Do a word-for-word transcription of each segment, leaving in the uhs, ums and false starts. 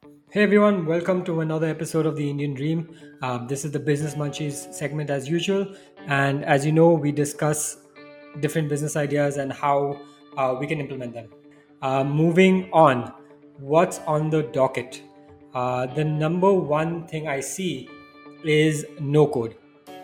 Hey everyone, welcome to another episode of the Indian Dream. Uh, this is the Business Munchies segment as usual. And as you know, we discuss different business ideas and how uh, we can implement them. Uh, moving on, what's on the docket? Uh, the number one thing I see is no code.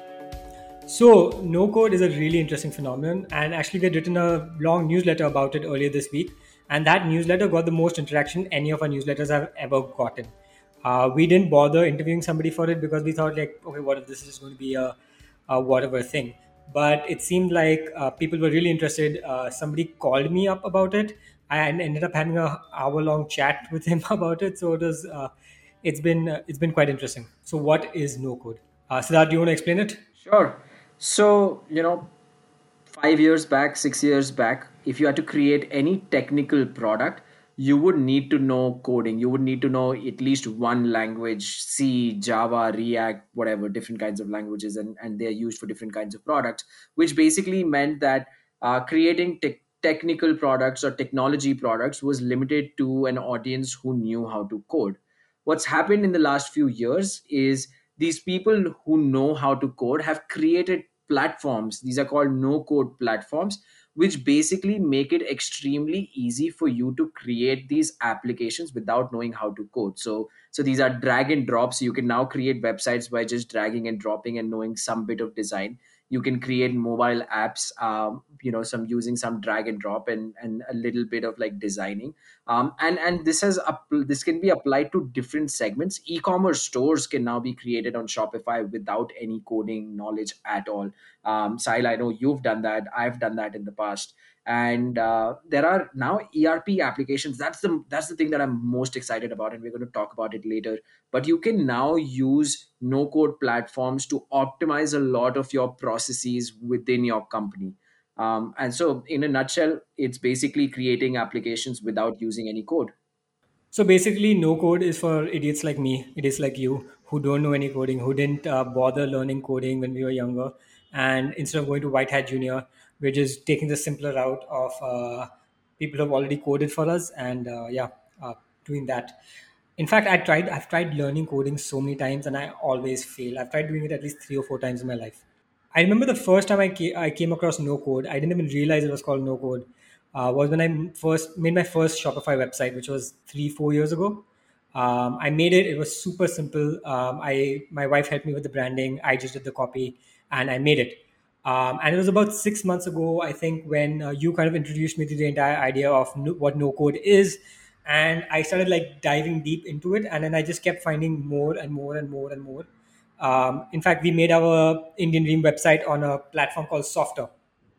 So, no code is a really interesting phenomenon, and actually, we had written a long newsletter about it earlier this week. And that newsletter got the most interaction any of our newsletters have ever gotten. Uh, we didn't bother interviewing somebody for it because we thought, like, okay, what if this is going to be a, a whatever thing? But it seemed like uh, people were really interested. Uh, somebody called me up about it. I ended up having a hour long chat with him about it. So it was, uh, it's been, uh, it's been quite interesting. So, what is no code? Uh, Siddharth, do you want to explain it? Sure. So, you know, five years back, six years back, if you had to create any technical product, you would need to know coding. You would need to know at least one language, C, Java, React, whatever, different kinds of languages, and, and they're used for different kinds of products, which basically meant that uh, creating tech technical products or technology products was limited to an audience who knew how to code. What's happened in the last few years is these people who know how to code have created platforms. These are called no code platforms, which basically make it extremely easy for you to create these applications without knowing how to code. So so these are drag and drops. You can now create websites by just dragging and dropping and knowing some bit of design. You can create mobile apps, um, you know some using some drag and drop and and a little bit of like designing. Um, and and this has up, this can be applied to different segments. E-commerce stores can now be created on Shopify without any coding knowledge at all. Um, Sahil, I know you've done that. I've done that in the past. And uh, there are now E R P applications. That's the that's the thing that I'm most excited about, and we're going to talk about it later. But you can now use no code platforms to optimize a lot of your processes within your company. Um, and so, in a nutshell, it's basically creating applications without using any code. So basically, no code is for idiots like me, idiots like you, who don't know any coding, who didn't uh, bother learning coding when we were younger. And instead of going to White Hat Junior, we're just taking the simpler route of uh, people who have already coded for us, and uh, yeah, uh, doing that. In fact, I tried. I've tried learning coding so many times, and I always fail. I've tried doing it at least three or four times in my life. I remember the first time I came, I came across no code. I didn't even realize it was called no code. Uh, was when I first made my first Shopify website, which was three four years ago. Um, I made it. It was super simple. Um, I my wife helped me with the branding. I just did the copy, and I made it. Um, and it was about six months ago, I think, when uh, you kind of introduced me to the entire idea of no, what no code is, and I started like diving deep into it, and then I just kept finding more and more and more and more. Um, in fact, we made our Indian Dream website on a platform called Softer.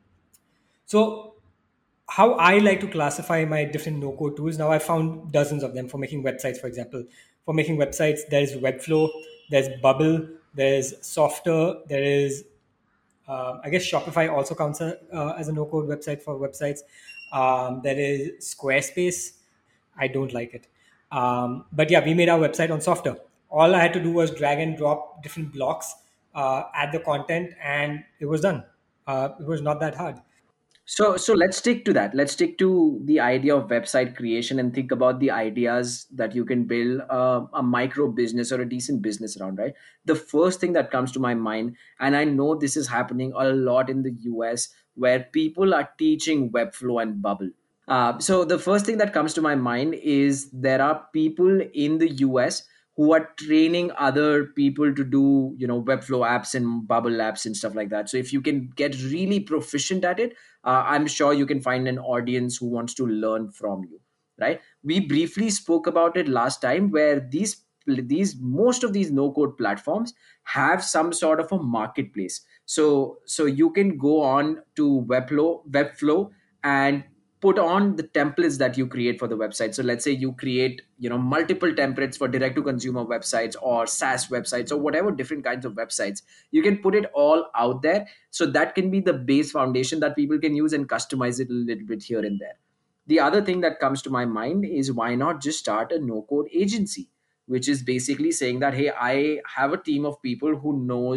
So, how I like to classify my different no-code tools, now I found dozens of them for making websites, for example. For making websites, there's Webflow, there's Bubble, there's Softer, there is, um, I guess Shopify also counts uh, as a no-code website for websites. Um, there is Squarespace. I don't like it. Um, but yeah, we made our website on Softer. All I had to do was drag and drop different blocks, uh, add the content, and it was done. Uh, it was not that hard. So, so let's stick to that. Let's stick to the idea of website creation and think about the ideas that you can build a, a micro business or a decent business around, right? The first thing that comes to my mind, and I know this is happening a lot in the U S, where people are teaching Webflow and Bubble. Uh, so the first thing that comes to my mind is there are people in the U S who are training other people to do, you know, Webflow apps and Bubble apps and stuff like that. So if you can get really proficient at it, uh, I'm sure you can find an audience who wants to learn from you, right? We briefly spoke about it last time, where these these most of these no code platforms have some sort of a marketplace. So so you can go on to webflow webflow and put on the templates that you create for the website. So let's say you create, you know, multiple templates for direct to consumer websites or SaaS websites or whatever different kinds of websites. You can put it all out there. So that can be the base foundation that people can use and customize it a little bit here and there. The other thing that comes to my mind is, why not just start a no code agency, which is basically saying that, hey, I have a team of people who knows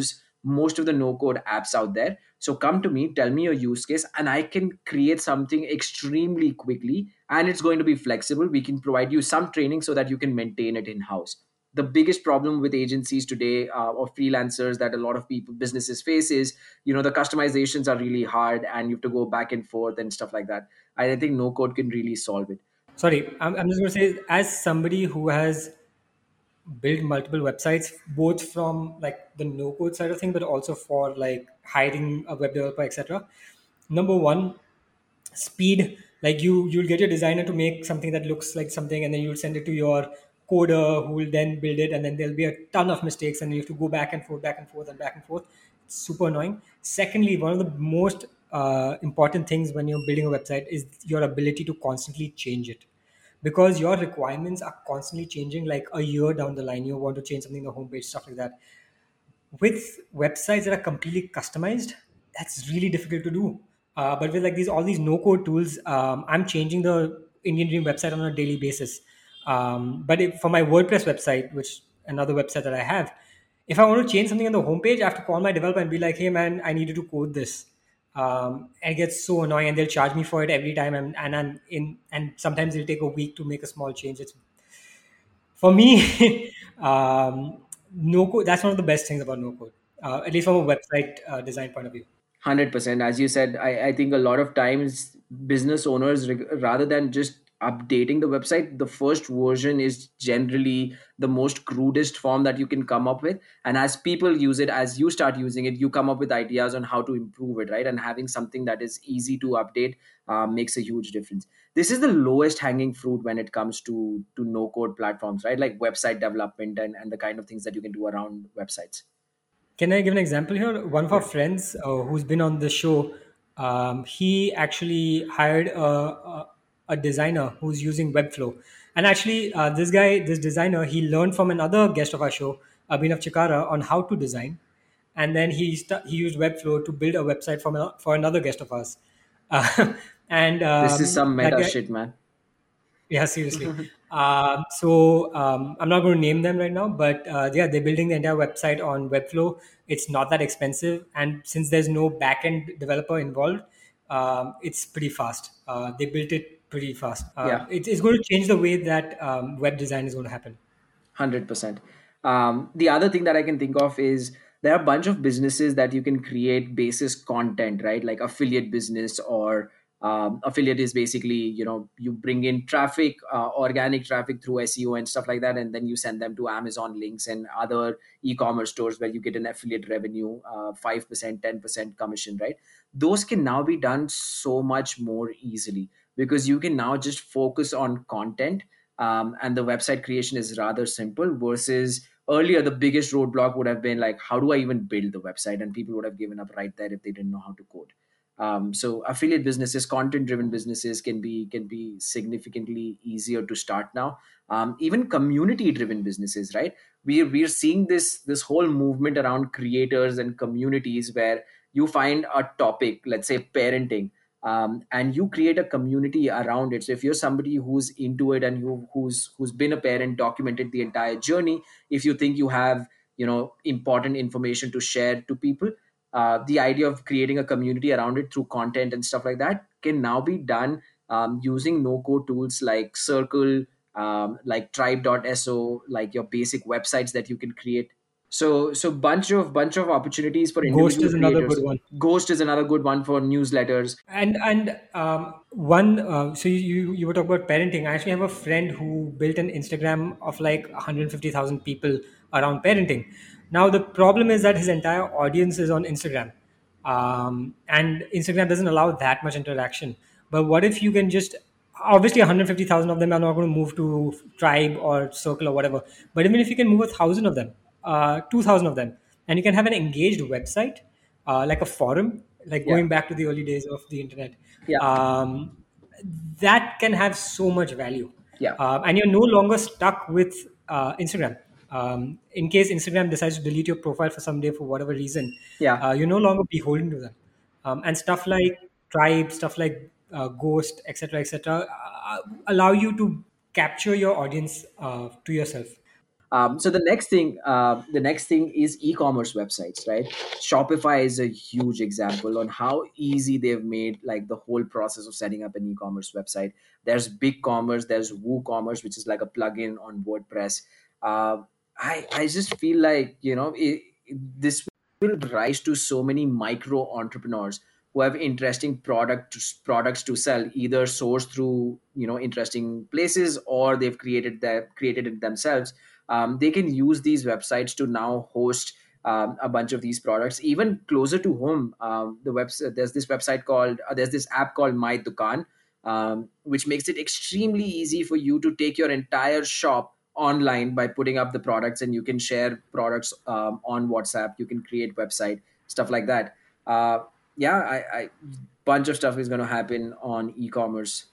most of the no code apps out there. So come to me, tell me your use case, and I can create something extremely quickly, and it's going to be flexible. We can provide you some training so that you can maintain it in house. The biggest problem with agencies today, uh, or freelancers, that a lot of people businesses face is, you know the customizations are really hard and you have to go back and forth and stuff like that. I think no code can really solve it. Sorry, I'm, I'm just going to say, as somebody who has build multiple websites, both from like the no code side of thing, but also for like hiring a web developer, et cetera. Number one, speed. Like you, you'll get your designer to make something that looks like something, and then you'll send it to your coder, who will then build it, and then there'll be a ton of mistakes, and you have to go back and forth, back and forth, and back and forth. It's super annoying. Secondly, one of the most uh, important things when you're building a website is your ability to constantly change it, because your requirements are constantly changing. Like a year down the line, you want to change something on the homepage, stuff like that. With websites that are completely customized, that's really difficult to do. Uh, but with like these all these no code tools, um, I'm changing the Indian Dream website on a daily basis. Um, but if, for my WordPress website, which another website that I have, if I want to change something on the homepage, I have to call my developer and be like, "Hey man, I needed to code this." Um, and it gets so annoying, and they'll charge me for it every time. And, and I'm in, and sometimes it'll take a week to make a small change. It's for me, um, no code. That's one of the best things about no code, uh, at least from a website uh, design point of view. one hundred percent. As you said, I, I think a lot of times business owners, reg- rather than just updating the website, the first version is generally the most crudest form that you can come up with. And as people use it, as you start using it, you come up with ideas on how to improve it, right? And having something that is easy to update uh, makes a huge difference. This is the lowest hanging fruit when it comes to to no code platforms, right? Like website development and, and the kind of things that you can do around websites. Can I give an example here? One of our Yeah. friends uh, who's been on the show, um, he actually hired a, a, a designer who's using Webflow. And actually, uh, this guy, this designer, he learned from another guest of our show, Abhinav Chikara, on how to design. And then he st- he used Webflow to build a website from a, for another guest of ours. Uh, and This is um, some that meta guy, shit, man. yeah, seriously. Um, so um, I'm not going to name them right now, but uh, yeah, they're building the entire website on Webflow. It's not that expensive, and since there's no backend developer involved, um, it's pretty fast. Uh, they built it pretty fast. Um, Yeah. it, it's going to change the way that um, web design is going to happen. one hundred percent. Um, the other thing that I can think of is there are a bunch of businesses that you can create basis content, right? Like affiliate business, or um, affiliate is basically, you know, you bring in traffic, uh, organic traffic through S E O and stuff like that, and then you send them to Amazon links and other e-commerce stores where you get an affiliate revenue, uh, five percent, ten percent commission, right? Those can now be done so much more easily because you can now just focus on content, um, and the website creation is rather simple versus earlier the biggest roadblock would have been like, how do I even build the website, and people would have given up right there if they didn't know how to code. Um, so affiliate businesses, content driven businesses can be can be significantly easier to start now. Um, even community driven businesses, right? We we're seeing this this whole movement around creators and communities where you find a topic, let's say parenting, um, and you create a community around it. So if you're somebody who's into it and who, who's who's been a parent, documented the entire journey, if you think you have, you know important information to share to people, uh, the idea of creating a community around it through content and stuff like that can now be done, um, using no code tools like Circle, um, like tribe.so, like your basic websites that you can create. So so bunch of bunch of opportunities for Ghost individual is another good creators. one. Ghost is another good one for newsletters. And and um, one, uh, so you you were talking about parenting. I actually have a friend who built an Instagram of like one hundred fifty thousand people around parenting. Now the problem is that his entire audience is on Instagram, um, and Instagram doesn't allow that much interaction. But what if you can just, obviously one hundred fifty thousand of them are not going to move to Tribe or Circle or whatever. But even if you can move a thousand of them, uh, two thousand of them, and you can have an engaged website, uh, like a forum, like Yeah. going back to the early days of the internet, Yeah. um, that can have so much value. Yeah. Um, and you're no longer stuck with uh, Instagram. Um, in case Instagram decides to delete your profile for some day for whatever reason, Yeah. uh, you're no longer beholden to them. Um, and stuff like Tribe, stuff like uh, Ghost, et cetera, et cetera, uh, allow you to capture your audience uh, to yourself. Um, so the next thing, uh, the next thing is e-commerce websites, right? Shopify is a huge example on how easy they've made like the whole process of setting up an e-commerce website. There's BigCommerce, there's WooCommerce, which is like a plugin on WordPress. Uh, I I just feel like you know it, this will rise to so many micro entrepreneurs who have interesting product products to sell, either sourced through you know interesting places or they've created that created it themselves. Um, they can use these websites to now host um, a bunch of these products even closer to home. Um, the website there's this website called uh, there's this app called My Dukan, um, which makes it extremely easy for you to take your entire shop online by putting up the products, and you can share products um, on WhatsApp. You can create website stuff like that. Uh, yeah, I, I bunch of stuff is going to happen on e-commerce.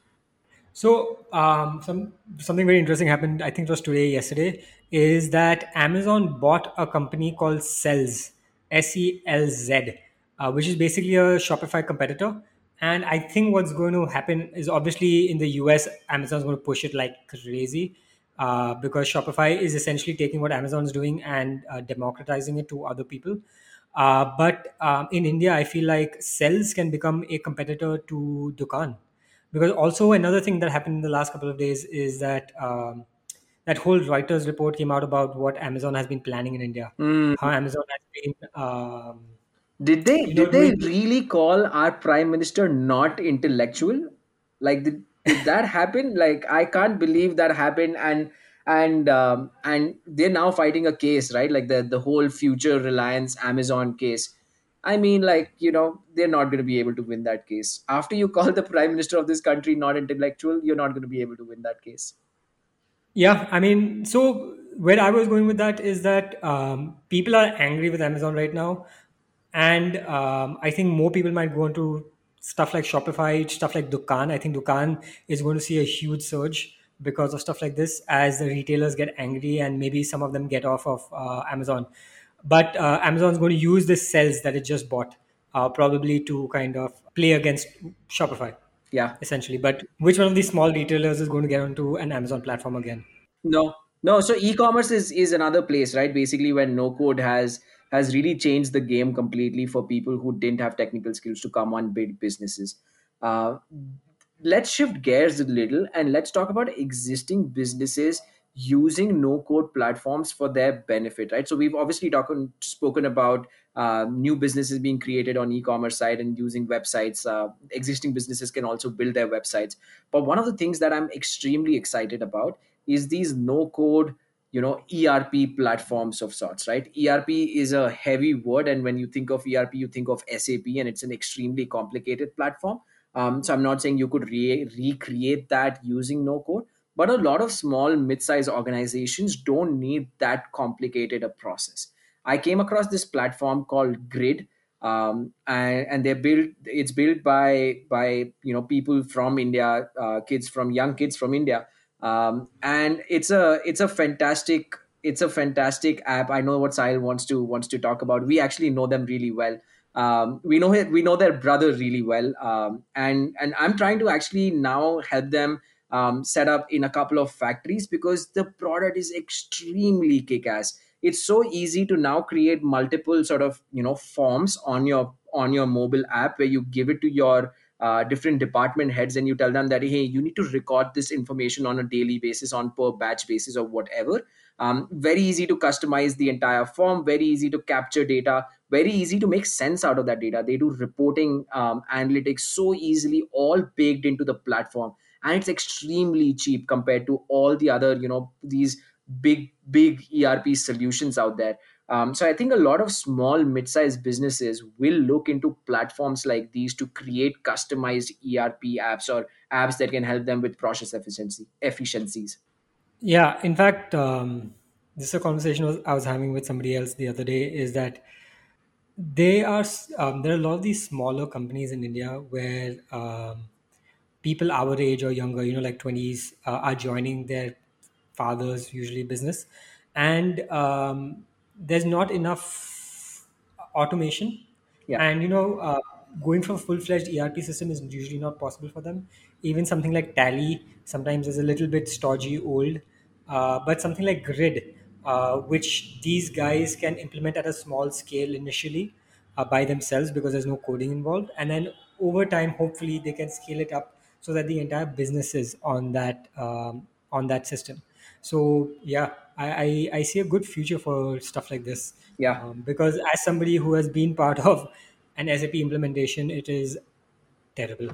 So, um, some something very interesting happened. I think it was today, yesterday, is that Amazon bought a company called Selz, S E L Z, uh, which is basically a Shopify competitor. And I think what's going to happen is obviously in the U S, Amazon's going to push it like crazy, uh, because Shopify is essentially taking what Amazon's doing and uh, democratizing it to other people. Uh, but um, in India, I feel like Selz can become a competitor to Dukan, because also another thing that happened in the last couple of days is that um, that whole Reuters report came out about what Amazon has been planning in India, Mm. how Amazon has been, um, Did they you know, did they doing. really call our prime minister not intellectual? Like did, did that happen? Like I can't believe that happened, and and um, and they're now fighting a case, right? Like the the whole future Reliance Amazon case. I mean, like you know, they're not going to be able to win that case. After you call the prime minister of this country not intellectual, you're not going to be able to win that case. Yeah, I mean, so where I was going with that is that um, people are angry with Amazon right now, and um, I think more people might go into stuff like Shopify, stuff like Dukan. I think Dukan is going to see a huge surge because of stuff like this as the retailers get angry and maybe some of them get off of uh, Amazon. But uh, Amazon's going to use this cells that it just bought, uh, probably to kind of play against Shopify Yeah. essentially. But which one of these small retailers is going to get onto an Amazon platform again? No, no. So e-commerce is is another place, right? Basically, when no code has has really changed the game completely for people who didn't have technical skills to come on big businesses. Uh, let's shift gears a little and let's talk about existing businesses using no code platforms for their benefit, right? So we've obviously talked spoken about uh, new businesses being created on e-commerce side and using websites. Uh, existing businesses can also build their websites, but one of the things that I'm extremely excited about is these no code you know E R P platforms of sorts, right? E R P is a heavy word, and when you think of E R P you think of S A P, and it's an extremely complicated platform. Um, so I'm not saying you could re- recreate that using no code, but a lot of small mid-sized organizations don't need that complicated a process. I came across this platform called Grid, um, and, and they're built it's built by by you know people from India, uh, kids from young kids from India, um, and it's a it's a fantastic it's a fantastic app. I know what Sahil wants to wants to talk about. We actually know them really well. Um, we know it, we know their brother really well, um, and and I'm trying to actually now help them um, set up in a couple of factories because the product is extremely kick-ass. It's so easy to now create multiple sort of you know forms on your on your mobile app where you give it to your uh, different department heads and you tell them that hey, you need to record this information on a daily basis, on per batch basis or whatever. Um, very easy to customize the entire form, very easy to capture data, very easy to make sense out of that data. They do reporting, um, analytics so easily, all baked into the platform, and it's extremely cheap compared to all the other you know these big big E R P solutions out there. Um, so I think a lot of small mid-sized businesses will look into platforms like these to create customized E R P apps or apps that can help them with process efficiency efficiencies. Yeah, in fact, um, this is a conversation was, I was having with somebody else the other day. Is that they are s- um, there are a lot of these smaller companies in India where um, people our age or younger, you know, like twenties, uh, are joining their father's usually business, and um, there's not enough automation, Yeah. and you know, uh, going for a full-fledged E R P system is usually not possible for them. Even something like Tally sometimes is a little bit stodgy, old, uh, but something like Grid. uh, which these guys can implement at a small scale initially uh, by themselves because there's no coding involved, and then over time, hopefully, they can scale it up so that the entire business is on that um, on that system. So yeah, I, I, I see a good future for stuff like this, Yeah. um, because as somebody who has been part of an S A P implementation, it is terrible,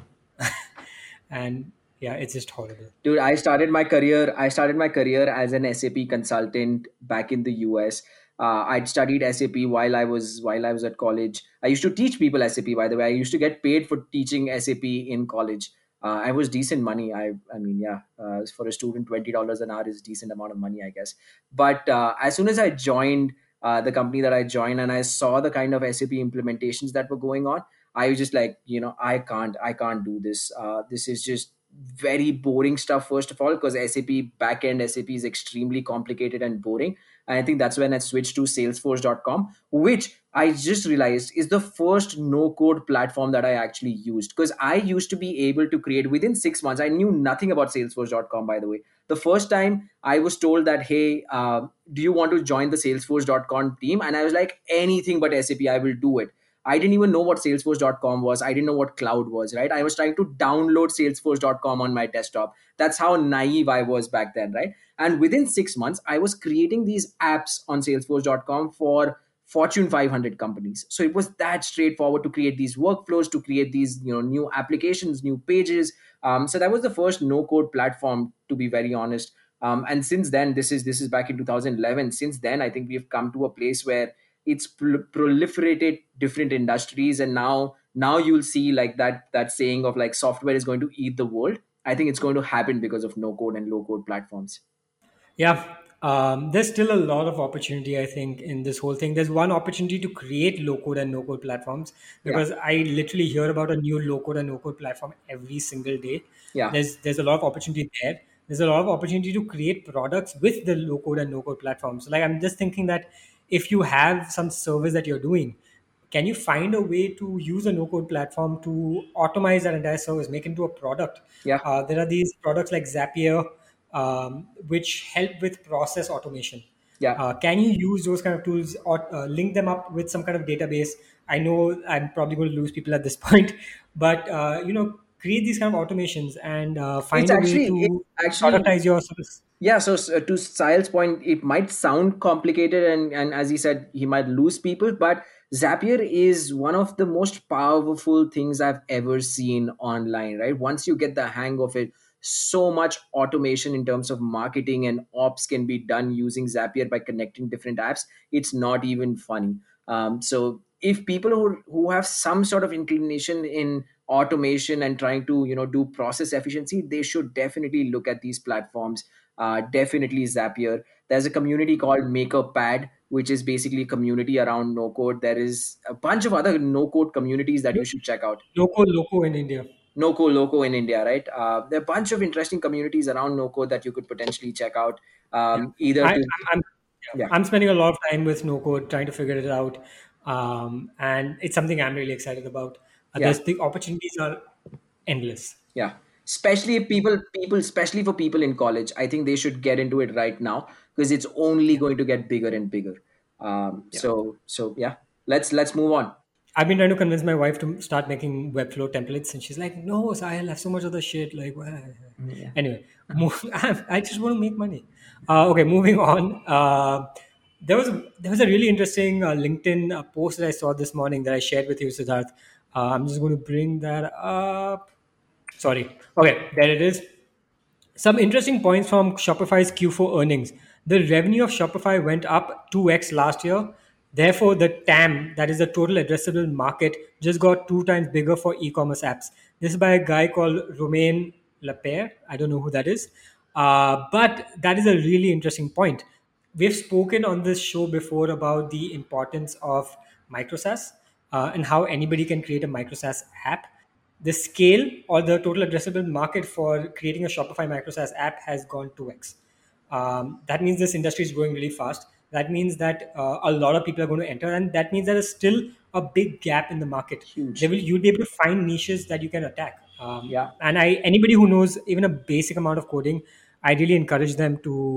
and yeah, it's just horrible. Dude, I started my career. I started my career as an S A P consultant back in the U S. Uh, I'd studied S A P while I was while I was at college. I used to teach people S A P. By the way, I used to get paid for teaching S A P in college. Uh, I was decent money. I I mean, yeah, uh, for a student, twenty dollars an hour is decent amount of money, I guess. But uh, as soon as I joined uh, the company that I joined, and I saw the kind of S A P implementations that were going on, I was just like, you know, I can't, I can't do this. Uh, this is just very boring stuff. First of all, because S A P backend S A P is extremely complicated and boring. And I think that's when I switched to Salesforce dot com, which I just realized is the first no code platform that I actually used. Because I used to be able to create within six months. I knew nothing about Salesforce dot com, by the way. The first time I was told that, hey, uh, do you want to join the Salesforce dot com team? And I was like, anything but S A P, I will do it. I didn't even know what Salesforce dot com was. I didn't know what cloud was, right? I was trying to download Salesforce dot com on my desktop. That's how naive I was back then, right? And within six months, I was creating these apps on Salesforce dot com for Fortune five hundred companies. So it was that straightforward to create these workflows, to create these, you know, new applications, new pages. Um, so that was the first no-code platform, to be very honest. Um, and since then, this is this is back in two thousand eleven. Since then, I think we've come to a place where it's prol- proliferated different industries, and now now you'll see like that that saying of like software is going to eat the world. I think it's going to happen because of no code and low code platforms. Yeah, um, there's still a lot of opportunity, I think, in this whole thing. There's one opportunity to create low code and no code platforms Yeah. because I literally hear about a new low code and no code platform every single day. Yeah. There's there's a lot of opportunity there. There's a lot of opportunity to create products with the low code and no code platforms. Like I'm just thinking that if you have some service that you're doing, can you find a way to use a no code platform to automate that entire service, make it into a product? Yeah. Uh, there are these products like Zapier, um, which help with process automation. Yeah. Uh, can you use those kind of tools or uh, link them up with some kind of database? I know I'm probably going to lose people at this point, but uh, you know, create these kind of automations and uh, It's find a way actually it's to actually productize your service. Yeah, so s- uh, to Sahil's point, it might sound complicated, and, and as he said, he might lose people, but Zapier is one of the most powerful things I've ever seen online, right? Once you get the hang of it, so much automation in terms of marketing and ops can be done using Zapier by connecting different apps. It's not even funny. Um, so if people who, who have some sort of inclination in automation and trying to, you know, do process efficiency, they should definitely look at these platforms. Uh, definitely Zapier. There's a community called MakerPad, which is basically a community around no code. There is a bunch of other no code communities that you should check out. Loco Loco in India. No code Loco in India, right? Uh, there are a bunch of interesting communities around no code that you could potentially check out. Yeah, Um, either I, to, I'm, I'm, yeah, yeah, I'm spending a lot of time with no code trying to figure it out, um, and it's something I'm really excited about. Uh, yeah, there's the opportunities are endless. yeah. Especially if people, people, especially for people in college, I think they should get into it right now because it's only going to get bigger and bigger. Um, Yeah. so, so yeah, let's let's move on. I've been trying to convince my wife to start making Webflow templates, and she's like, "No, Sahil, I have so much other shit." Like, wha-" Yeah. anyway, move, I just want to make money. Uh, okay, moving on. Uh, there was there was a really interesting uh, LinkedIn uh, post that I saw this morning that I shared with you, Siddharth. Uh, I'm just going to bring that up. Sorry. Okay, there it is. Some interesting points from Shopify's Q four earnings. The revenue of Shopify went up two x last year. Therefore, the T A M, that is the total addressable market, just got two times bigger for e commerce apps. This is by a guy called Romain Lapierre. I don't know who that is. Uh, but that is a really interesting point. We've spoken on this show before about the importance of microsas uh, and how anybody can create a microsas app. The scale or the total addressable market for creating a Shopify microsas app has gone two x. Um, that means this industry is growing really fast. That means that uh, a lot of people are going to enter, and that means there is still a big gap in the market. There Huge. will You'll be able to find niches that you can attack. Um, Yeah. and I anybody who knows even a basic amount of coding, I really encourage them to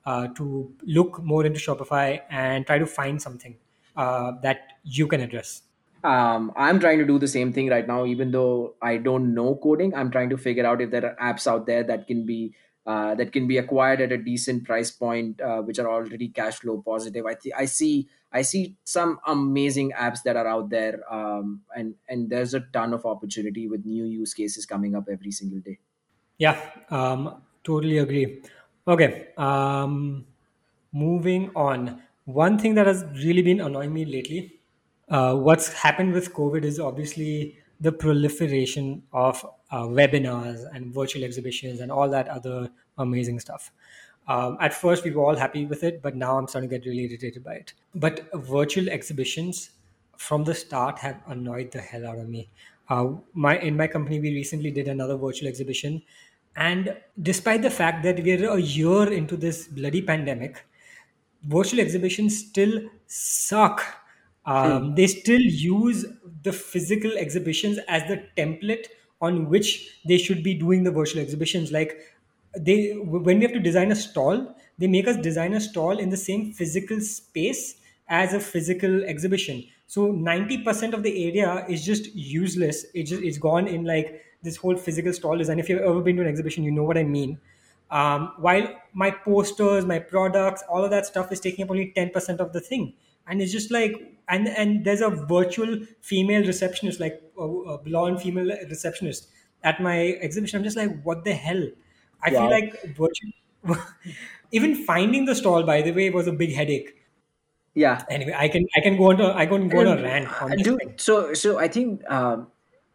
uh, to look more into Shopify and try to find something uh, that you can address. um, I'm trying to do the same thing right now. Even though I don't know coding, I'm trying to figure out if there are apps out there that can be uh, that can be acquired at a decent price point, uh, which are already cash flow positive. I th- I see I see some amazing apps that are out there, um, and and there's a ton of opportunity with new use cases coming up every single day. Yeah, um, totally agree. Okay, um, moving on. One thing that has really been annoying me lately, uh, what's happened with COVID is obviously the proliferation of uh, webinars and virtual exhibitions and all that other amazing stuff. Um, at first, we were all happy with it, but now I'm starting to get really irritated by it. But virtual exhibitions from the start have annoyed the hell out of me. Uh, my in my company, we recently did another virtual exhibition, and despite the fact that we're a year into this bloody pandemic, virtual exhibitions still suck. Um, they still use the physical exhibitions as the template on which they should be doing the virtual exhibitions. Like they, when we have to design a stall, they make us design a stall in the same physical space as a physical exhibition. So ninety percent of the area is just useless. It just it's gone in like this whole physical stall design. If you've ever been to an exhibition, you know what I mean. Um, while my posters, my products, all of that stuff is taking up only ten percent of the thing. And it's just like, and and there's a virtual female receptionist, like a, a blonde female receptionist at my exhibition. I'm just like, what the hell? I feel Wow. like virtual, even finding the stall, by the way, was a big headache. Yeah. Anyway, I can I can go on to I can go on a And rant uh, on this dude, thing. so so I think um,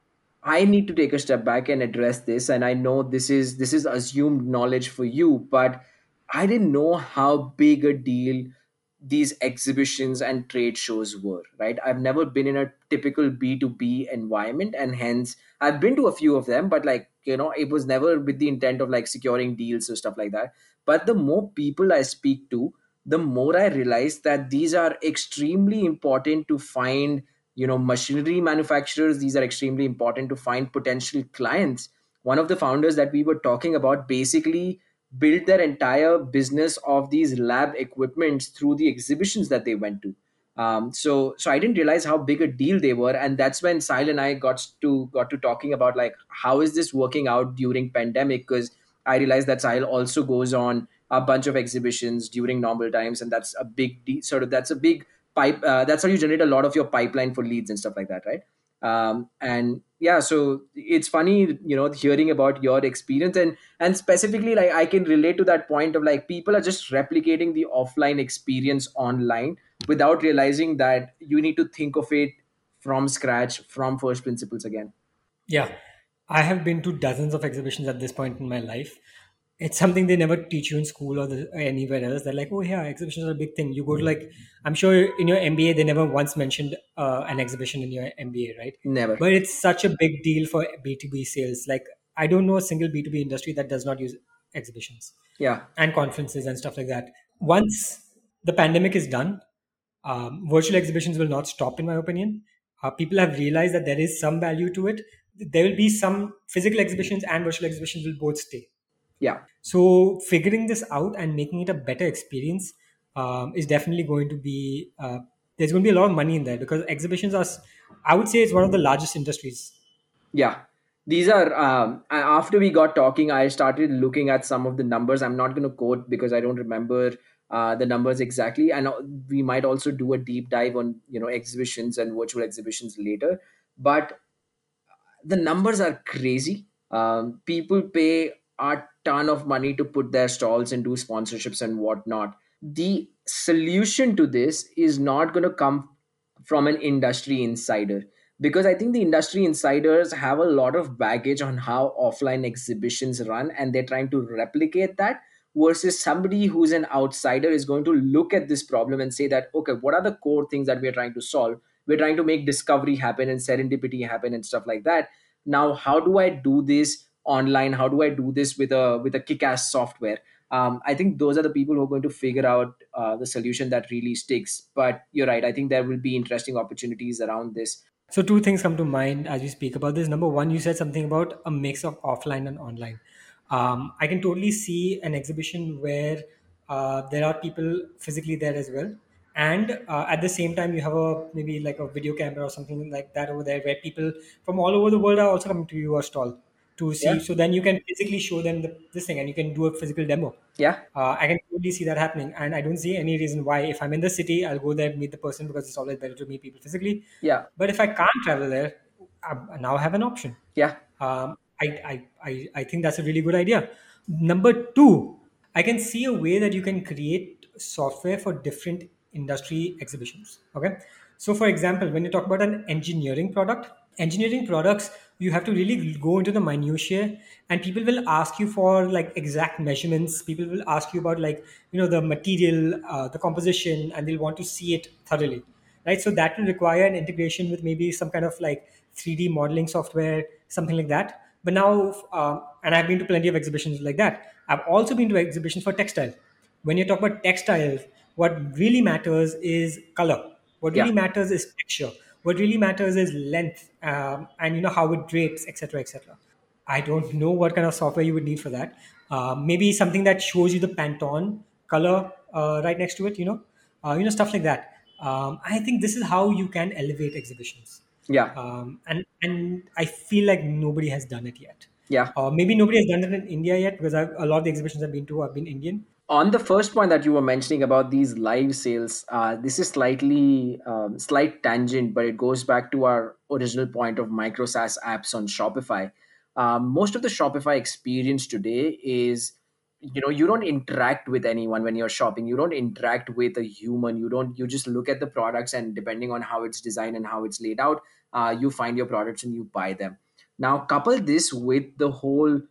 I need to take a step back and address this. And I know this is this is assumed knowledge for you, but I didn't know how big a deal these exhibitions and trade shows were, right? I've never been in a typical B two B environment, and hence I've been to a few of them, but like, you know, it was never with the intent of like securing deals or stuff like that. But the more people I speak to, the more I realize that these are extremely important to find, you know, machinery manufacturers. These are extremely important to find potential clients. One of the founders that we were talking about basically built their entire business of these lab equipments through the exhibitions that they went to. Um, so so I didn't realize how big a deal they were, and that's when Sahil and I got to got to talking about like how is this working out during pandemic, because I realized that Sahil also goes on a bunch of exhibitions during normal times, and that's a big de- sort of that's a big pipe. Uh, that's how you generate a lot of your pipeline for leads and stuff like that, right? Um, and yeah, so it's funny, you know, hearing about your experience, and and specifically like I can relate to that point of like people are just replicating the offline experience online without realizing that you need to think of it from scratch, from first principles again. Yeah, I have been to dozens of exhibitions at this point in my life. It's something they never teach you in school or, the, or anywhere else. They're like, oh yeah, exhibitions are a big thing. You go to like, I'm sure in your M B A they never once mentioned uh, an exhibition in your M B A, right? Never. But it's such a big deal for B two B sales. Like I don't know a single B two B industry that does not use exhibitions Yeah. and conferences and stuff like that. Once the pandemic is done, um, virtual exhibitions will not stop, in my opinion. Uh, people have realized that there is some value to it. There will be some physical exhibitions and virtual exhibitions will both stay. Yeah. So figuring this out and making it a better experience um, is definitely going to be. Uh, there's going to be a lot of money in there because exhibitions are. s- I would say it's one of the largest industries. Yeah, these are um, a- after we got talking, I started looking at some of the numbers. I'm not going to quote because I don't remember uh, the numbers exactly, and uh, we might also do a deep dive on, you know, exhibitions and virtual exhibitions later. But the numbers are crazy. Um, people pay a ton of money to put their stalls and do sponsorships and whatnot. The solution to this is not going to come from an industry insider, because I think the industry insiders have a lot of baggage on how offline exhibitions run, and they're trying to replicate that, versus somebody who's an outsider is going to look at this problem and say that, okay, what are the core things that we're trying to solve? We're trying to make discovery happen and serendipity happen and stuff like that. Now how do I do this online? How do I do this with a with a kick-ass software? um, I think those are the people who are going to figure out uh, the solution that really sticks. But you're right. I think there will be interesting opportunities around this. So two things come to mind as we speak about this. Number one, you said something about a mix of offline and online. Um, I can totally see an exhibition where Uh, there are people physically there as well, and uh, at the same time, you have a maybe like a video camera or something like that over there, where people from all over the world are also coming to your stall to Yeah. see. So then you can physically show them the, this thing, and you can do a physical demo. Yeah. uh, I can totally see that happening, and I don't see any reason why. If I'm in the city, I'll go there meet the person because it's always better to meet people physically. Yeah. But if I can't travel there, I now have an option. Yeah. Um, I, I, I, I think that's a really good idea. Number two, I can see a way that you can create software for different industry exhibitions. Okay. So, for example, when you talk about an engineering product, engineering products, you have to really go into the minutiae, and people will ask you for like exact measurements. People will ask you about like, you know, the material, uh, the composition, and they'll want to see it thoroughly, right? So that will require an integration with maybe some kind of like three D modeling software, something like that. But now, um, and I've been to plenty of exhibitions like that. I've also been to exhibitions for textile. When you talk about textiles, what really matters is color. What Yeah. really matters is texture. What really matters is length, um, and you know how it drapes, et cetera, et cetera. I don't know what kind of software you would need for that. Uh, maybe something that shows you the Pantone color uh, right next to it. You know, uh, you know stuff like that. Um, I think this is how you can elevate exhibitions, Yeah. um, and and I feel like nobody has done it yet. Yeah. Uh, maybe nobody has done it in India yet because I've, a lot of the exhibitions I've been to have been Indian. On the first point that you were mentioning about these live sales, uh, this is slightly um, slight tangent, but it goes back to our original point of micro SaaS apps on Shopify. Um, most of the Shopify experience today is, you know, you don't interact with anyone when you're shopping. You don't interact with a human. You don't. You just look at the products, and depending on how it's designed and how it's laid out, uh, you find your products and you buy them. Now, couple this with the whole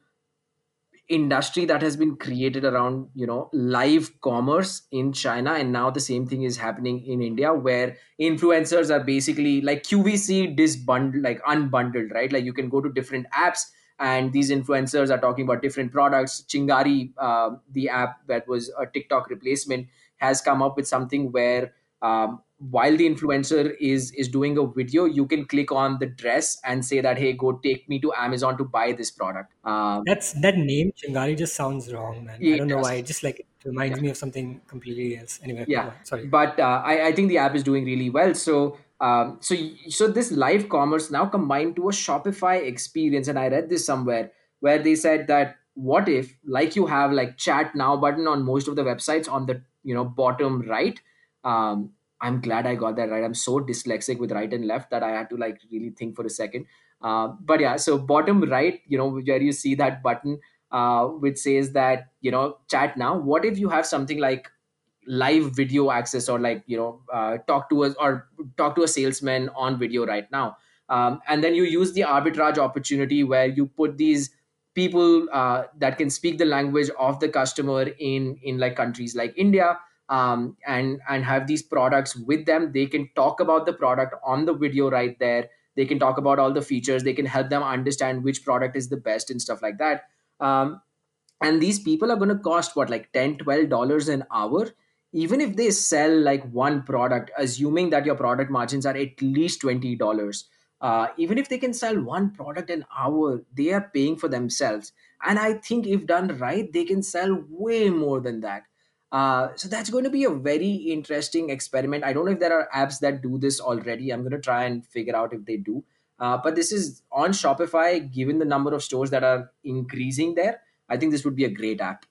industry that has been created around, you know, live commerce in China, and now the same thing is happening in India, where influencers are basically like Q V C disbundled, like unbundled, right? Like you can go to different apps, and these influencers are talking about different products. Chingari, uh, the app that was a TikTok replacement, has come up with something where, um, while the influencer is is doing a video, you can click on the dress and say that, hey, go take me to Amazon to buy this product. um, That's that name Chingari just sounds wrong, man. I don't know why. yes. It just like it Yeah. reminds me of something completely else. Anyway, go Yeah. on. Sorry. But uh, I, I think the app is doing really well. So um, so y- so this live commerce now combined to a Shopify experience, and I read this somewhere where they said that what if, like, you have like chat now button on most of the websites on the, you know, bottom right. um, I'm glad I got that right. I'm so dyslexic with right and left that I had to like really think for a second. Uh, but yeah, so bottom right, you know, where you see that button, uh, which says that, you know, chat now. What if you have something like live video access, or like, you know, uh, talk to us or talk to a salesman on video right now. Um, and then you use the arbitrage opportunity where you put these people uh, that can speak the language of the customer in in like countries like India, um, and and have these products with them. They can talk about the product on the video right there. They can talk about all the features. They can help them understand which product is the best and stuff like that. um, and these people are going to cost what, like ten, twelve dollars an hour. Even if they sell like one product, assuming that your product margins are at least twenty dollars, uh, even if they can sell one product an hour, they are paying for themselves. And I think if done right, they can sell way more than that. Uh, so that's going to be a very interesting experiment. I don't know if there are apps that do this already. I'm going to try and figure out if they do. Uh, but this is on Shopify. Given the number of stores that are increasing there, I think this would be a great app.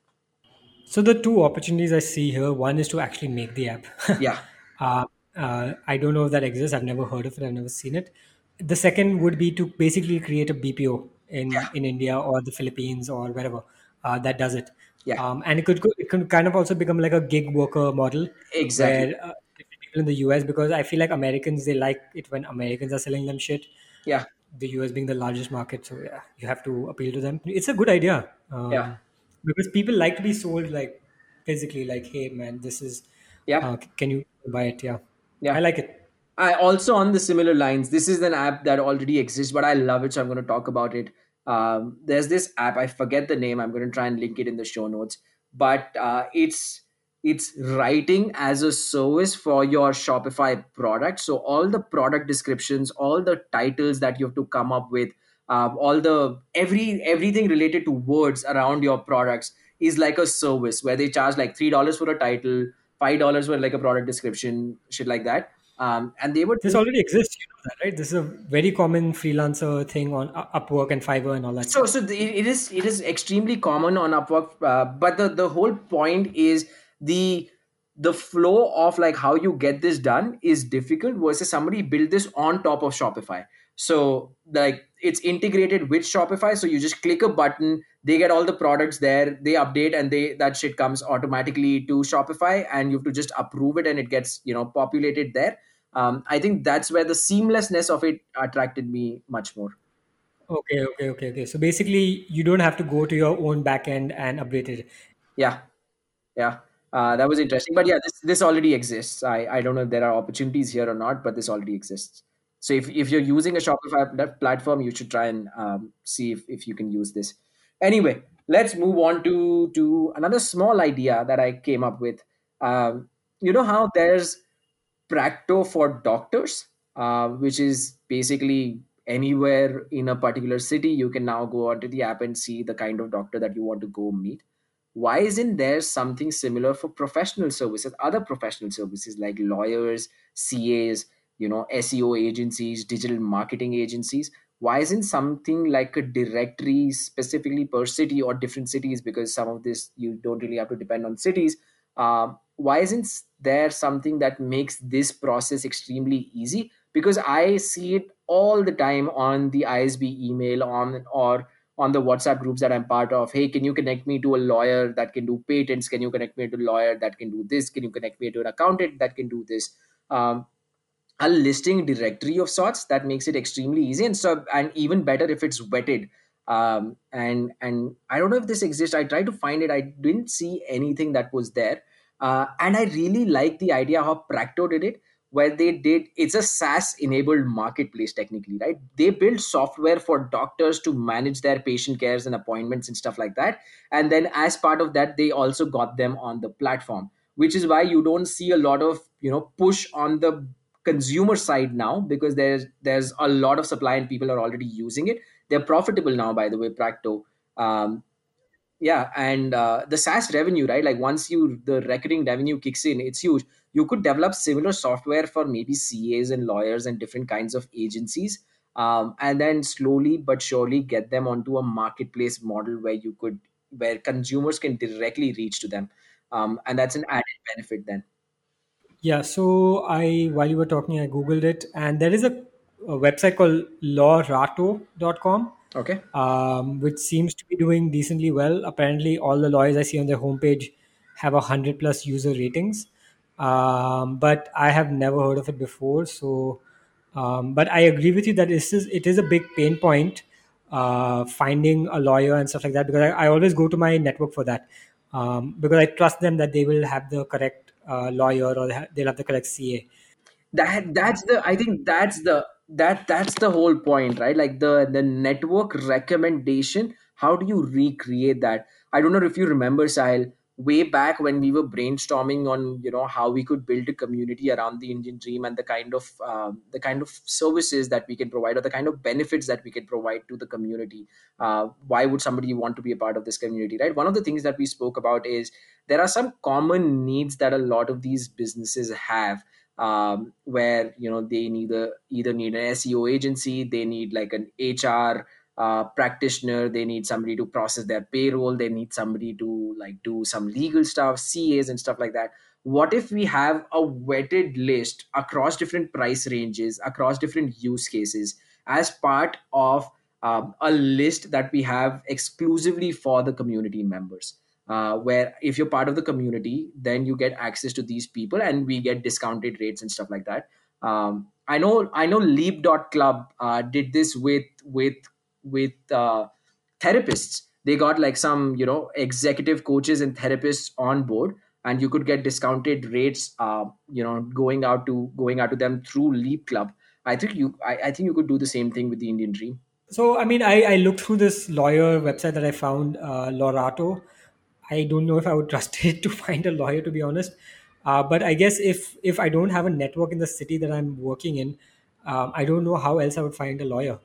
So the two opportunities I see here, one is to actually make the app. Yeah. uh, uh, I don't know if that exists. I've never heard of it. I've never seen it. The second would be to basically create a B P O Yeah. in in India or the Philippines or wherever uh, that does it. Yeah. Um, and it could go, it could kind of also become like a gig worker model Exactly. where uh, different people in the U S, because I feel like Americans, they like it when Americans are selling them shit. Yeah. The U S being the largest market, so yeah, you have to appeal to them. It's a good idea, Yeah. um, because people like to be sold like physically, like, hey man, this is, Yeah. uh, can you buy it? Yeah, I Yeah. like it. I also, on the similar lines, this is an app that already exists, but I love it, so I'm going to talk about it. Um, there's this app, I forget the name. I'm going to try and link it in the show notes, but uh, it's it's writing as a service for your Shopify product. So all the product descriptions, all the titles that you have to come up with, uh, all the every everything related to words around your products, is like a service where they charge like three dollars for a title, five dollars for like a product description, shit like that. Um, and they would This already exists, you know that, right? This is a very common freelancer thing on U- Upwork and Fiverr and all that so stuff. so the, it is it is extremely common on Upwork, uh, but the the whole point is the the flow of like how you get this done is difficult versus somebody build this on top of Shopify. So like it's integrated with Shopify, so you just click a button, they get all the products there, they update, and they that shit comes automatically to Shopify, and you have to just approve it, and it gets, you know, populated there. um, I think that's where the seamlessness of it attracted me much more. Okay, okay, okay, okay. So basically, you don't have to go to your own backend and update it. Yeah. Yeah, uh, that was interesting. But yeah, this this already exists. I I don't know if there are opportunities here or not, but this already exists. So if if you're using a Shopify pla- platform, you should try and um, see if if you can use this. Anyway, let's move on to to another small idea that I came up with. Um, you know how there's Practo for doctors, uh, which is basically anywhere in a particular city, you can now go onto the app and see the kind of doctor that you want to go meet. Why isn't there something similar for professional services, other professional services like lawyers, C As, you know, S E O agencies, digital marketing agencies? Why isn't something like a directory specifically per city or different cities? Because some of this you don't really have to depend on cities. Uh, why isn't there something that makes this process extremely easy? Because I see it all the time on the I S B email on or on the WhatsApp groups that I'm part of. Hey, can you connect me to a lawyer that can do patents? Can you connect me to a lawyer that can do this? Can you connect me to an accountant that can do this? Um, a listing directory of sorts that makes it extremely easy, and so and even better if it's vetted. Um, and and I don't know if this exists. I tried to find it. I didn't see anything that was there. Uh, and I really like the idea how Practo did it, where they did it's a SaaS enabled marketplace technically, right? They build software for doctors to manage their patient cares and appointments and stuff like that. And then as part of that, they also got them on the platform, which is why you don't see a lot of, you know, push on the consumer side now, because there's there's a lot of supply and people are already using it. They're profitable now, by the way, Practo. um, yeah, and uh, the SaaS revenue, right? Like once you the recurring revenue kicks in, it's huge. You could develop similar software for maybe C As and lawyers and different kinds of agencies, um, and then slowly but surely get them onto a marketplace model where you could where consumers can directly reach to them, um, and that's an added benefit then. Yeah, so I while you were talking, I googled it, and there is a, a website called lawrato dot com, Okay. um, which seems to be doing decently well. Apparently, all the lawyers I see on their homepage have a hundred plus user ratings, um, but I have never heard of it before. So, um, but I agree with you that this is it is a big pain point, uh, finding a lawyer and stuff like that, because I, I always go to my network for that, um, because I trust them that they will have the correct uh, lawyer, or they ha- they'll have the correct C A. that that's the I think that's the that that's the whole point, right? Like the the network recommendation, how do you recreate that? I don't know if you remember, Sahil, way back when we were brainstorming on, you know, how we could build a community around the Indian dream and the kind of um, the kind of services that we can provide, or the kind of benefits that we can provide to the community. Uh, why would somebody want to be a part of this community, right? One of the things that we spoke about is there are some common needs that a lot of these businesses have, um, where, you know, they need a, either need an S E O agency, they need like an H R uh, practitioner, they need somebody to process their payroll, they need somebody to like do some legal stuff, C As and stuff like that. What if we have a vetted list across different price ranges, across different use cases, as part of um, a list that we have exclusively for the community members, uh, where if you're part of the community, then you get access to these people and we get discounted rates and stuff like that. um, i know i know leap dot club uh, did this with with with uh, therapists. They got like some, you know, executive coaches and therapists on board, and you could get discounted rates, uh, you know, going out to going out to them through Leap Club. I think you I, I think you could do the same thing with the Indian dream. So, I mean, I, I looked through this lawyer website that I found, uh, Lorato. I don't know if I would trust it to find a lawyer, to be honest. Uh, but I guess if if I don't have a network in the city that I'm working in, um, I don't know how else I would find a lawyer.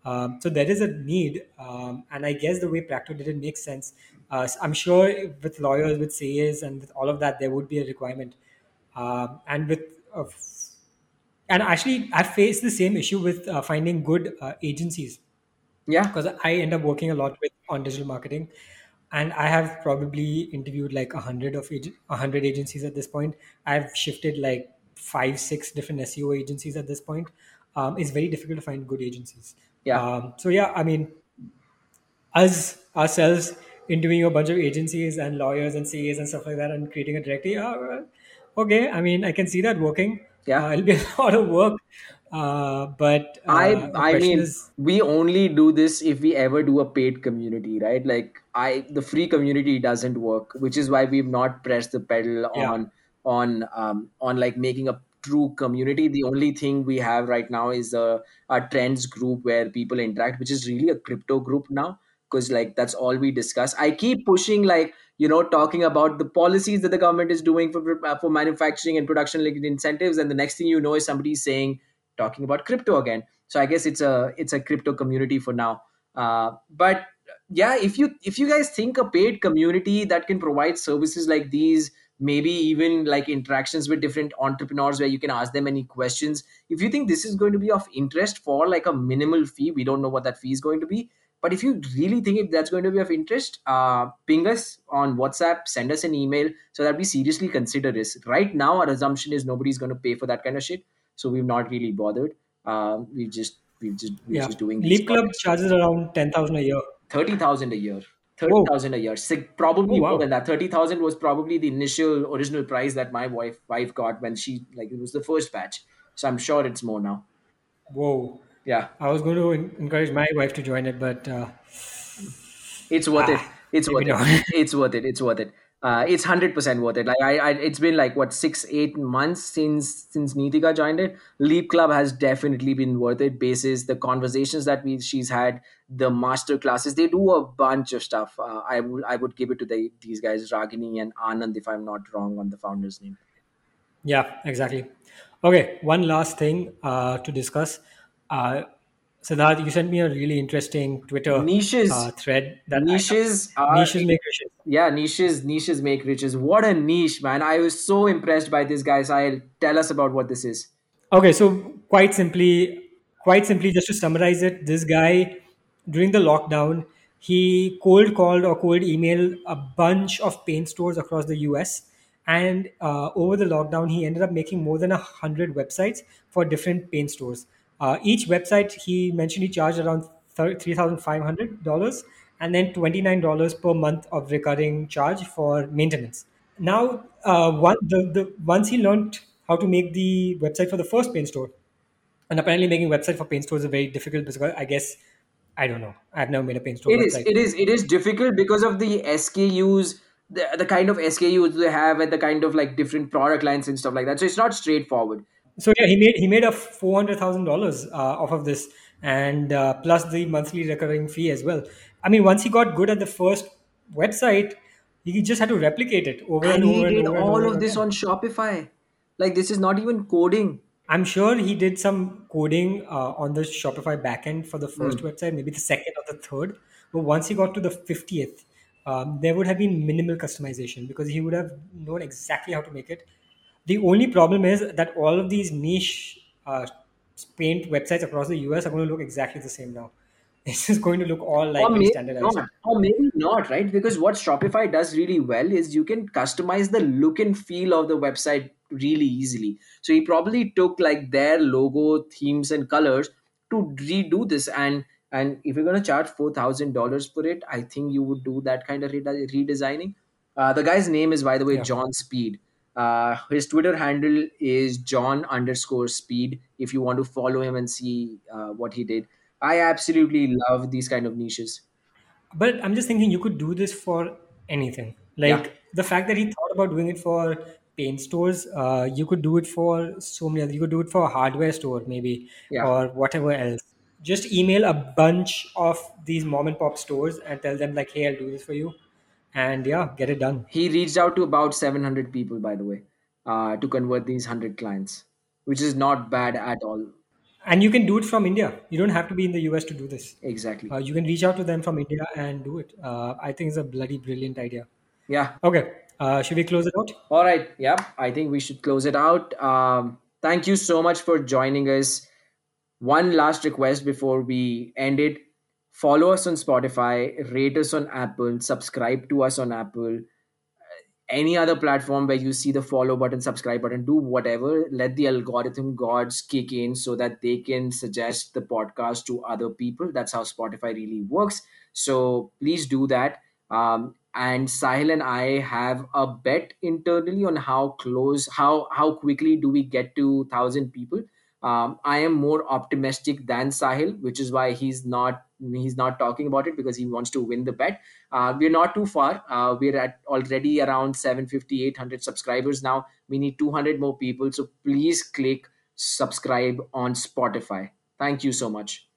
Um, so there is a need, um, and I guess the way Practo did it makes sense. Uh, I'm sure with lawyers, with C As, and with all of that, there would be a requirement. Um, and with uh, and actually, I faced the same issue with uh, finding good uh, agencies Yeah, because I end up working a lot with on digital marketing, and I have probably interviewed like a hundred of ag- a hundred agencies at this point. I've shifted like five, six different S E O agencies at this point. Um, it's very difficult to find good agencies. yeah. Um, so yeah, I mean, us ourselves interviewing a bunch of agencies and lawyers and C As and stuff like that, and creating a directory. Uh, well, okay, I mean, I can see that working. Yeah. Uh, it'll be a lot of work, uh, but I uh, the I question mean, is, we only do this if we ever do a paid community, right? Like I the free community doesn't work, which is why we've not pressed the pedal yeah, on on um on like making a true community. The only thing we have right now is a, a trends group where people interact, which is really a crypto group now, because like that's all we discuss. I keep pushing like, you know, talking about the policies that the government is doing for uh, for manufacturing and production linked incentives, and the next thing you know is somebody saying talking about crypto again. So I guess it's a it's a crypto community for now. Uh, but yeah, if you if you guys think a paid community that can provide services like these, maybe even like interactions with different entrepreneurs where you can ask them any questions, if you think this is going to be of interest for like a minimal fee, we don't know what that fee is going to be, but if you really think if that's going to be of interest, uh, ping us on WhatsApp, send us an email so that we seriously consider this. Right now our assumption is nobody's going to pay for that kind of shit, so we've not really bothered. Um, we just we just we're yeah. just doing these Leap Club podcasts. charges around ten thousand a year. Thirty thousand a year. Thirty Whoa. thousand a year. Sig- Oh probably more than wow. that. Thirty thousand was probably the initial original price that my wife wife got when she like it was the first batch. So I'm sure it's more now. Whoa. Yeah. I was going to en- encourage my wife to join it, but uh, It's worth it. ah, It's maybe worth it. not. It's worth it. It's worth it. Uh, it's hundred percent worth it. Like I, I, it's been like what six, eight months since since Neetika joined it. Leap Club has definitely been worth it. Basis the conversations that we she's had, the master classes. They do a bunch of stuff. Uh, I would I would give it to the, these guys, Ragini and Anand, if I'm not wrong on the founder's name. Yeah, exactly. Okay, one last thing uh, to discuss. Uh, Siddharth, you sent me a really interesting Twitter uh, Niches, thread that I niches are niches make riches. yeah, niches niches make riches. What a niche, man! I was so impressed by this guy. I'll tell us about what this is. Okay, so quite simply, quite simply, just to summarize it, this guy during the lockdown, he cold called or cold emailed a bunch of paint stores across the U S. And uh, over the lockdown, he ended up making more than a hundred websites for different paint stores. Uh, each website, he mentioned he charged around three thousand five hundred dollars, and then twenty nine dollars per month of recurring charge for maintenance. Now, uh, one, the, the once he learned how to make the website for the first paint store, and apparently making website for paint stores is very difficult because I guess I don't know. I've never made a paint store It is, website. it is, it is difficult because of the S K Us, the, the kind of S K Us they have, and the kind of like different product lines and stuff like that. So it's not straightforward. So yeah, he made he made a four hundred thousand dollars uh, off of this, and uh, plus the monthly recurring fee as well. I mean, once he got good at the first website, he just had to replicate it over And and he over and did over and all over of this again. on Shopify. Like this is not even coding. I'm sure he did some coding uh, on the Shopify backend for the first Hmm. website, maybe the second or the third. But once he got to the fiftieth, um, there would have been minimal customization because he would have known exactly how to make it. The only problem is that all of these niche uh, paint websites across the U S are going to look exactly the same now. It's just going to look all Or like very maybe standardized. not. Or maybe not, right? Because what Shopify does really well is you can customize the look and feel of the website really easily. So he probably took like their logo, themes, and colors to redo this. And and if you're gonna charge four thousand dollars for it, I think you would do that kind of rede- redesigning. Uh, the guy's name is, by the way, Yeah. John Speed. Uh, his Twitter handle is John underscore Speed. If you want to follow him and see uh, what he did, I absolutely love these kind of niches. But I'm just thinking you could do this for anything. Yeah, Like the fact that he thought about doing it for paint stores, uh, you could do it for so many other. You could do it for a hardware store, maybe, yeah. or whatever else. Just email a bunch of these mom and pop stores and tell them like, "Hey, I'll do this for you," and yeah, get it done. He reached out to about seven hundred people, by the way, uh, to convert these one hundred clients, which is not bad at all. And you can do it from India. You don't have to be in the U S to do this. Exactly. Uh, you can reach out to them from India and do it. Uh, I think it's a bloody brilliant idea. Yeah. Okay, uh, should we close it out? All right. Yeah. I think we should close it out. Um, thank you so much for joining us. One last request before we end it: follow us on Spotify, rate us on Apple, subscribe to us on Apple, any other platform where you see the follow button, subscribe button, do whatever. Let the algorithm gods kick in so that they can suggest the podcast to other people. That's how Spotify really works. So please do that. Um, and Sahil and I have a bet internally on how close, how how quickly do we get to thousand people. um, I am more optimistic than Sahil, which is why he's not he's not talking about it, because he wants to win the bet. Uh, we're not too far. Uh, we're at already around seven fifty, eight hundred subscribers now. We need two hundred more people. So please click subscribe on Spotify. Thank you so much.